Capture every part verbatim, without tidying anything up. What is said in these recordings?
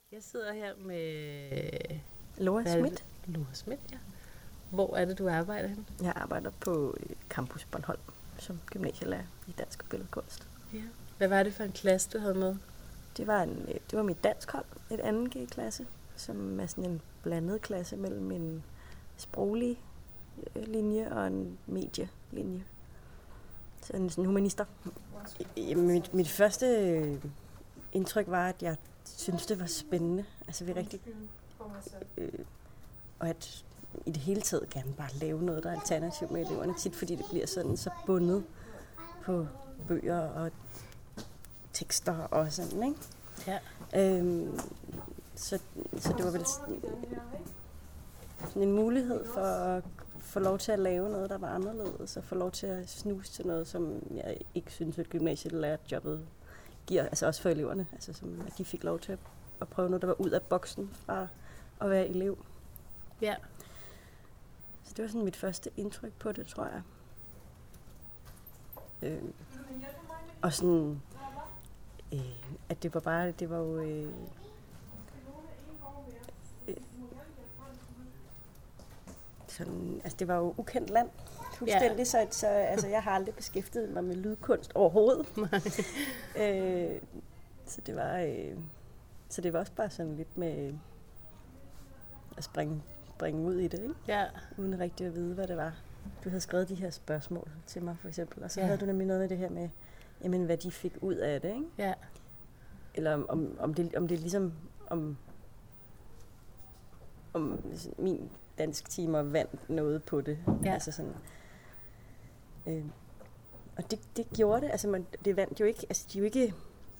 Jeg sidder her med Laura Schmidt. Laura Schmidt, ja. Hvor er det, du arbejder hen? Jeg arbejder på Campus Bornholm som gymnasielærer i dansk og billedkunst. Ja. Hvad var det for en klasse, du havde med? Det var, en, det var mit danskhold, et anden G-klasse, som er sådan en blandet klasse mellem en sproglig linje og en medielinje. Så en sådan humanister. Mit, mit første indtryk var, at jeg synes det var spændende. Altså vi rigtig... Øh, og at i det hele taget gerne bare lave noget, der er alternativt med eleverne, tit fordi det bliver sådan så bundet på bøger og tekster og sådan, ikke? Ja. Øhm, så, så det var vel sådan, sådan en mulighed for at få lov til at lave noget, der var anderledes, og få lov til at snuse til noget, som jeg ikke synes, at gymnasielærerjobbet giver, altså også for eleverne, altså som at de fik lov til at, at prøve noget, der var ud af boksen fra at være elev. Ja. Så det var sådan mit første indtryk på det, tror jeg. Øh, og sådan, øh, at det var bare, det var jo... Øh, øh, sådan, altså det var jo ukendt land, fuldstændig, ja. så, så altså, jeg har aldrig beskæftiget mig med lydkunst overhovedet. øh, så det var, øh, så det var også bare sådan lidt med at springe bringe ud i det, ikke? Ja. Uden rigtig at vide, hvad det var. Du havde skrevet de her spørgsmål til mig, for eksempel, og så ja. havde du nemlig noget med det her med, jamen, hvad de fik ud af det, ikke? Ja. Eller om, om, om, det, om det ligesom, om, om min dansk timer vandt noget på det. Ja. Altså sådan. Øh, og det, det gjorde det, altså man, det vandt jo ikke, altså de er jo ikke,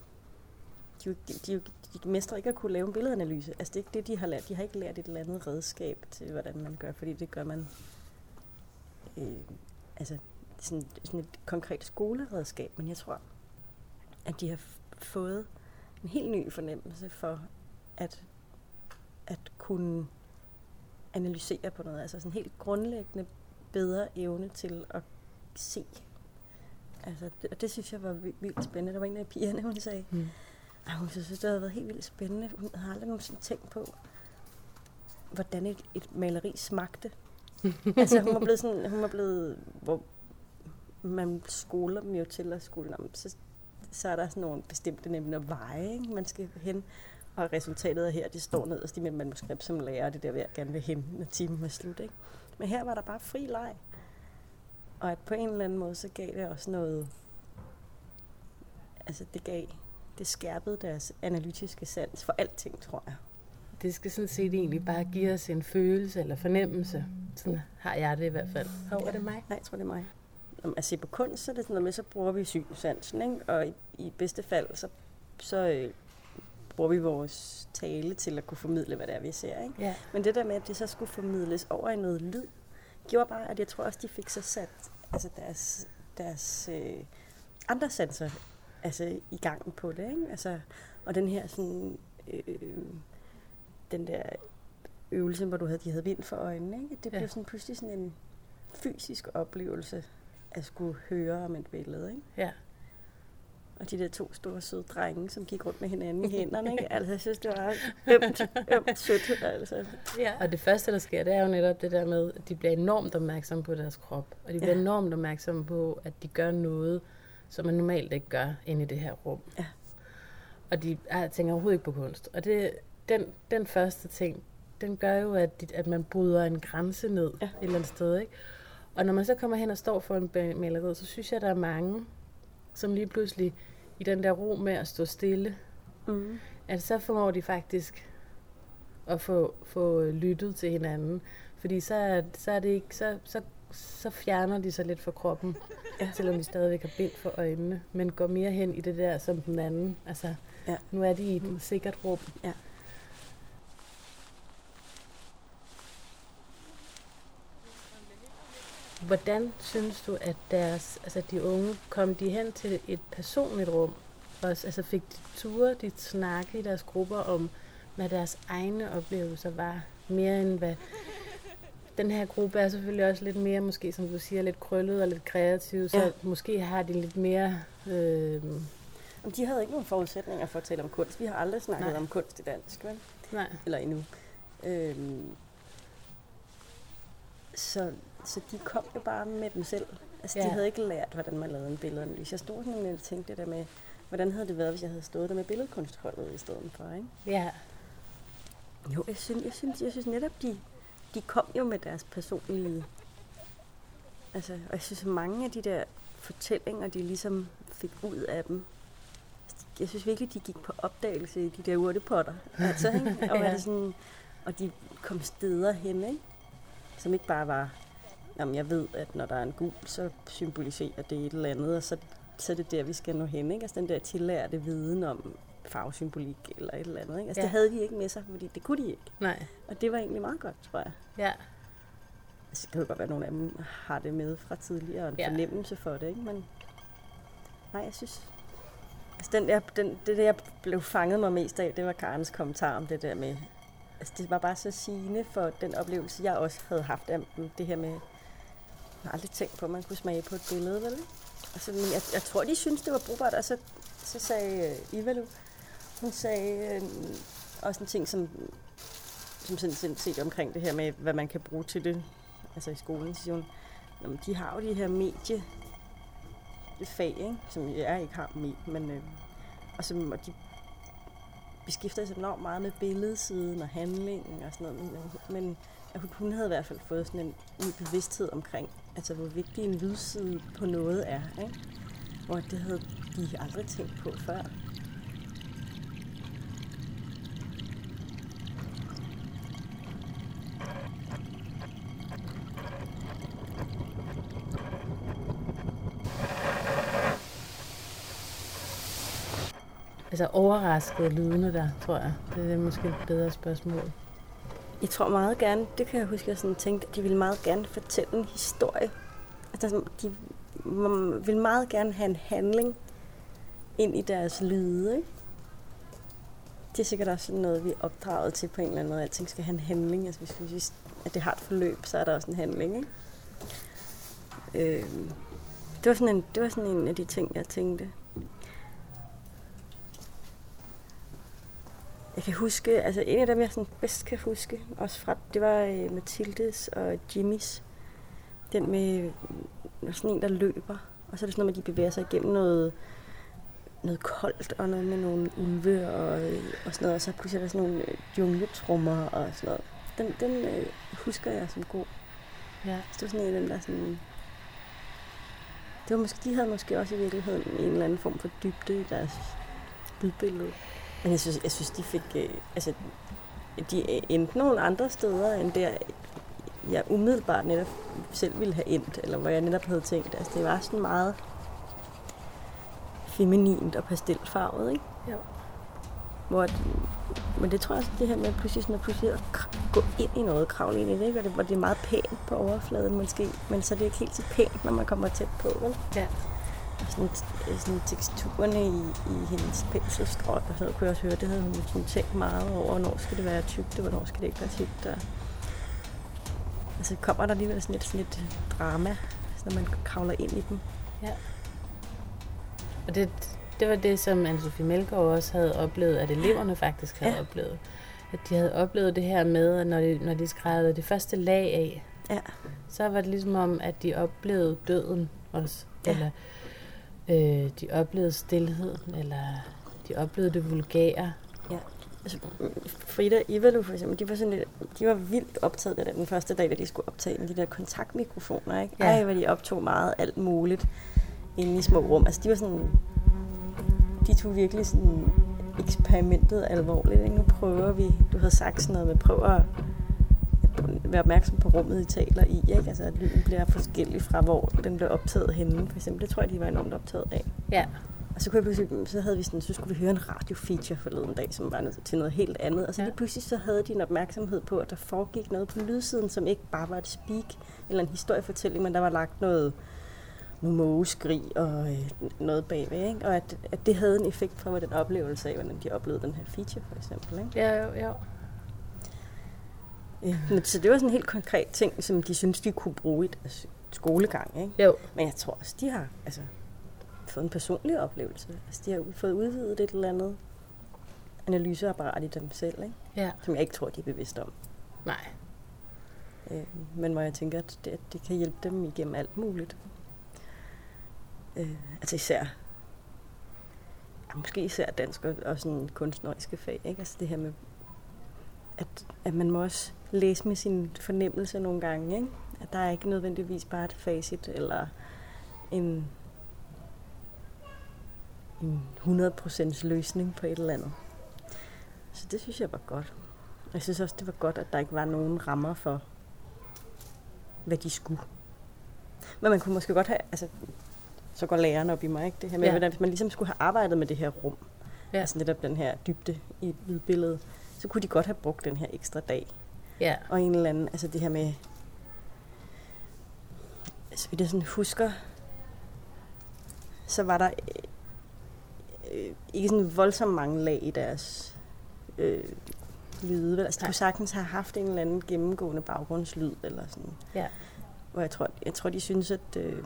de, de, de mestrer ikke at kunne lave en billedanalyse. Altså det er ikke det, de har lært. De har ikke lært et eller andet redskab til, hvordan man gør, fordi det gør man øh, altså sådan, sådan et konkret skoleredskab. Men jeg tror, at de har fået en helt ny fornemmelse for at, at kunne analysere på noget. Altså sådan helt grundlæggende bedre evne til at se. Altså det, og det synes jeg var vildt spændende. Der var en af pigerne, hun sagde, mm. Ej, hun synes, det havde været helt vildt spændende. Hun havde aldrig nogensinde tænkt på, hvordan et, et maleri smagte. altså hun var blevet sådan, hun var blevet, hvor man skoler dem jo til at skole om, så, så er der sådan nogle bestemte nemlig veje, ikke? Man skal hen, og resultatet er her, det står nederst i mit manuskript som lærer, det der vil jeg gerne vil hen, når timen er slut, ikke? Men her var der bare fri leg. Og at på en eller anden måde, så gav det også noget, altså det gav, det skærpede deres analytiske sans for alting, tror jeg. Det skal sådan set egentlig bare give os en følelse eller fornemmelse. Sådan har jeg det i hvert fald. Hvor er det mig? Nej, jeg tror, det er mig. Når man ser på kunst, så er det sådan noget med, så bruger vi synsansen, ikke? Og i, i bedste fald, så, så øh, bruger vi vores tale til at kunne formidle, hvad det er, vi ser, ikke? Ja. Men det der med, at det så skulle formidles over i noget lyd, gjorde bare, at jeg tror også, de fik så sat altså deres, deres øh, andre sanser altså i gangen på det, ikke? Altså, og den her sådan, øh, den der øvelse, hvor du havde, de havde vind for øjnene, ikke? Det blev ja. sådan pludselig sådan en fysisk oplevelse at skulle høre om et billede, ikke? Ja. Og de der to store søde drenge, som gik rundt med hinanden i hænderne, ikke? Altså, jeg synes, det var ømt, ømt sødt, altså. Ja, og det første, der sker, det er jo netop det der med, at de bliver enormt opmærksomme på deres krop, og de bliver ja. enormt opmærksomme på, at de gør noget, som man normalt ikke gør inde i det her rum. Ja. Og de jeg tænker overhovedet ikke på kunst. Og det, den, den første ting, den gør jo, at, de, at man bryder en grænse ned ja. et eller andet sted, ikke? Og når man så kommer hen og står for en maleri, så synes jeg, der er mange, som lige pludselig i den der ro med at stå stille, mm. at så formår de faktisk at få, få lyttet til hinanden. Fordi så er, så er det ikke, så, så, så fjerner de sig lidt fra kroppen, ja. selvom de stadigvæk har bind for øjnene, men går mere hen i det der som den anden. Altså, ja. nu er de i et sikkert rum. Ja. Hvordan synes du, at deres, altså de unge, kom de hen til et personligt rum? Og, altså fik de ture, de snakke i deres grupper om, hvad deres egne oplevelser var, mere end hvad... Den her gruppe er selvfølgelig også lidt mere, måske som du siger, lidt krøllet og lidt kreativ, så ja. måske har de lidt mere... Øh, De havde ikke nogen forudsætninger for at tale om kunst. Vi har aldrig snakket Nej. om kunst i dansk, vel? Nej. Eller endnu. Øhm, så, så de kom jo bare med dem selv. Altså, ja. De havde ikke lært, hvordan man lavede en billedanalyse. Jeg stod sådan og tænkte det der med, hvordan havde det været, hvis jeg havde stået der med billedkunstholdet i stedet for, ikke? Ja. Jo, jeg synes, jeg synes, jeg synes netop, de, de kom jo med deres personlige... Altså, og jeg synes, mange af de der fortællinger, de ligesom fik ud af dem, jeg synes virkelig, de gik på opdagelse i de der urtepotter. Altså, ikke? Og, ja. det sådan, og de kom steder hen, ikke? Som ikke bare var, jamen jeg ved, at når der er en gul, så symboliserer det et eller andet, og så, så er det der, vi skal nå hen, ikke? Altså den der tillærte viden om farvesymbolik eller et eller andet, ikke? Altså ja. Det havde de ikke med sig, fordi det kunne de ikke. Nej. Og det var egentlig meget godt, tror jeg. Ja. Altså, det kan jo godt være, at nogle af dem har det med fra tidligere, og en ja. fornemmelse for det, ikke? Men nej, jeg synes... Altså, den der, den, det der, jeg blev fanget mig mest af, det var Karens kommentar om det der med... Altså, det var bare så sigende for den oplevelse, jeg også havde haft af det her med... Jeg har aldrig tænkt på, at man kunne smage på et billede, vel? Altså, men jeg, jeg tror, de synes det var brugbart, og så, så sagde uh, Ivalu, hun sagde uh, også en ting, som, som sådan set omkring det her med, hvad man kan bruge til det, altså i skolen, siger hun, jamen, de har jo de her medie, fag, ikke? Som jeg ikke har med, men øh, og, som, og de beskæftiger sig enormt meget med billedsiden og handlingen og sådan noget, men, men hun havde i hvert fald fået sådan en ny bevidsthed omkring, altså hvor vigtig en lydside på noget er, ikke? Hvor det havde de aldrig tænkt på før. Altså overraskede lydene der, tror jeg. Det er måske et bedre spørgsmål. Jeg tror meget gerne, det kan jeg huske, jeg sådan tænkte, at de ville meget gerne fortælle en historie. Altså, de ville meget gerne have en handling ind i deres lyde, ikke? Det er sikkert også sådan noget, vi er opdraget til på en eller anden måde. Alting skal have en handling. Altså, hvis vi synes, at det har et forløb, så er der også en handling, ikke? Øh, det var sådan en, det var sådan en af de ting, jeg tænkte. Jeg kan huske, altså en af dem, jeg sådan bedst kan huske, også fra, det var uh, Mathildes og Jimmys. Den med sådan en, der løber. Og så er det sådan noget med, at de bevæger sig igennem noget, noget koldt, og noget med nogle ulve og, og sådan noget. Og så pludselig er der sådan nogle jungletrummer og sådan noget. Den, den uh, husker jeg som god. Ja. Så det var sådan en af dem, der sådan... Det var måske, de havde måske også i virkeligheden en eller anden form for dybde i deres lydbillede. Men jeg synes, jeg synes de fik, øh, altså, de endte nogle andre steder, end der, jeg umiddelbart netop selv ville have endt, eller hvor jeg netop havde tænkt. Altså, det var sådan meget feminint og pastelfarvet, ikke? Ja. Hvor, men det tror jeg også, det her med pludselig, sådan at pludselig at gå ind i noget, kravle ind i det, ikke? Og det, hvor det er meget pænt på overfladen måske, men så er det ikke helt så pænt, når man kommer tæt på, vel? Ja. Sådan, sådan teksturerne i, i hendes penselstrøg, og så kunne jeg også høre, det havde hun sådan tænkt meget over, hvornår skal det være tykt, og hvornår skal det ikke være tykt. Og altså kommer der alligevel sådan et, sådan et drama, når man kravler ind i dem. Ja. Og det, det var det, som Anne-Sophie Melgaard også havde oplevet, at eleverne faktisk havde ja. oplevet. At de havde oplevet det her med, at når de, når de skrædede det første lag af, ja. så var det ligesom om, at de oplevede døden også. Ja. Eller øh, de oplevede stilheden, eller de oplevede det vulgære. Ja. Altså, Frida Ivalu for eksempel, de var, sådan lidt, de var vildt optaget af det den første dag, da de skulle optage med de der kontaktmikrofoner, ikke? Ja. Ej, hvor de optog meget alt muligt inde i små rum. Altså, de var sådan, de tog virkelig sådan eksperimentet alvorligt, ikke? Nu prøver vi, du havde sagt sådan noget med, prøver at være opmærksom på rummet, I taler i, ikke? Altså, at lyden bliver forskellig fra, hvor den blev optaget henne, for eksempel. Det tror jeg, de var enormt optaget af. Ja. Og så, kunne jeg pludselig, så havde vi sådan, så skulle vi høre en radiofeature forleden dag, som var til noget helt andet. Og så ja. pludselig så havde de en opmærksomhed på, at der foregik noget på lydsiden, som ikke bare var et speak eller en historiefortælling, men der var lagt noget, noget mågeskrig og øh, noget bagved, ikke? Og at, at det havde en effekt på den oplevelse af, hvordan de oplevede den her feature, for eksempel, ikke? Ja, jo, jo. Ja, men, så det var sådan en helt konkret ting, som de synes, de kunne bruge i deres skolegang, ikke? Jo. Men jeg tror også, de har, altså, fået en personlig oplevelse. Altså, de har fået udvidet et eller andet analyseapparat i dem selv, ikke? Ja. Som jeg ikke tror, de er bevidste om. Nej. Øh, men hvor jeg tænker, at det, at det kan hjælpe dem igennem alt muligt. Øh, altså især, ja, måske især dansk og, og sådan kunstneriske fag, ikke? Altså det her med, at, at man må også læse med sin fornemmelse nogle gange, ikke? At der er ikke nødvendigvis bare et facit, eller en, en hundrede procent løsning på et eller andet. Så det synes jeg var godt. Jeg synes også, det var godt, at der ikke var nogen rammer for, hvad de skulle. Men man kunne måske godt have, altså, så går læreren op i mig, ikke? Det her med, ja. Hvordan, hvis man ligesom skulle have arbejdet med det her rum, ja. Altså netop den her dybde i lydbilledet, så kunne de godt have brugt den her ekstra dag. Ja. Og en eller anden, altså det her med, så vidt jeg sådan husker, så var der øh, ikke sådan voldsomt mange lag i deres øh, lyde. Altså de kunne sagtens have haft en eller anden gennemgående baggrundslyd, eller sådan. Ja. Hvor jeg tror, jeg tror de synes, at øh,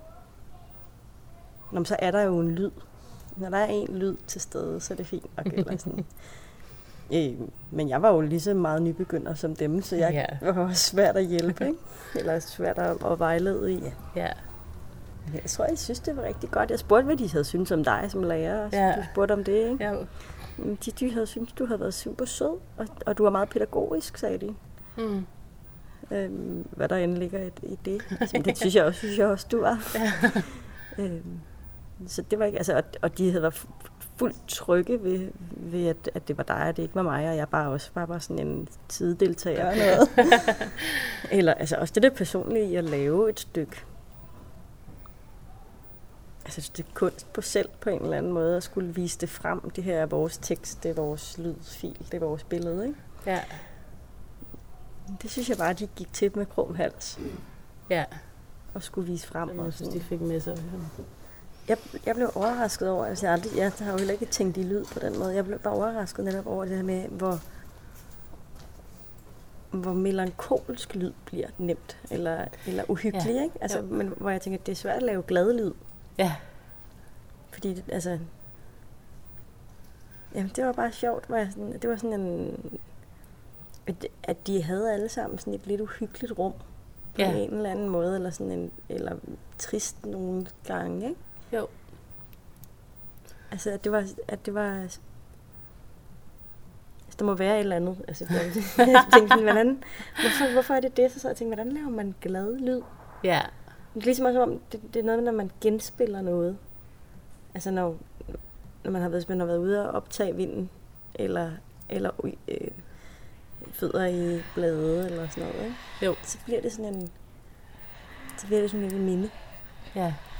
når så er der jo en lyd. Når der er en lyd til stede, så er det fint. Okay, eller sådan. øh, men jeg var jo lige så meget nybegynder som dem, så jeg ja. var også svært at hjælpe, ikke? Eller svært at, at vejlede i. Ja. Jeg tror, jeg synes, det var rigtig godt. Jeg spurgte, hvad de havde syntes om dig som lærer. Så ja. Du spurgte om det, ikke? Ja. De, de havde syntes, du havde været super sød, og, og du var meget pædagogisk, sagde de. Mm. Øhm, hvad der end ligger i, i det. Altså, det synes jeg også, synes jeg også, du var. Ja. øhm, så det var ikke, altså, og, og de havde været fuldt trygge ved, ved at, at det var dig, og det ikke var mig, og jeg bare også var bare sådan en sidedeltager og noget. Eller altså også det der personlige i at lave et stykke. Altså det er kunst på selv på en eller anden måde at skulle vise det frem. Det her er vores tekst, det er vores lydfil, det er vores billede, ikke? Ja. Det synes jeg bare, at de gik til med krum hals. Ja. Og skulle vise frem. Jeg synes, de fik med sig. Jeg, jeg blev overrasket over, altså jeg, aldrig, jeg har jo heller ikke tænkt i lyd på den måde. Jeg blev bare overrasket netop over det her med, hvor, hvor melankolsk lyd bliver nemt, eller, eller uhyggelig, ja. Ikke? Altså, men hvor jeg tænker, at det er svært at lave glad lyd. Ja. Fordi, det, altså, jamen, det var bare sjovt, hvor jeg sådan, det var sådan en, at, at de havde alle sammen sådan et lidt uhyggeligt rum, på ja. En eller anden måde, eller sådan en, eller trist nogle gange, ikke? Jo. Altså, at det var, at det var, altså, der må være et eller andet. Altså, jeg tænkte sådan, hvordan, hvorfor, hvorfor er det det? Så, så jeg tænkte, hvordan laver man glad lyd? Ja. Det er ligesom også, om det, det er noget, når man genspiller noget. Altså, når, når man har været, man har været ude og optage vinden, eller, eller øh, fødder i blade, eller sådan noget, ikke? Jo. Så bliver det sådan en, så bliver det sådan en minde. Ja.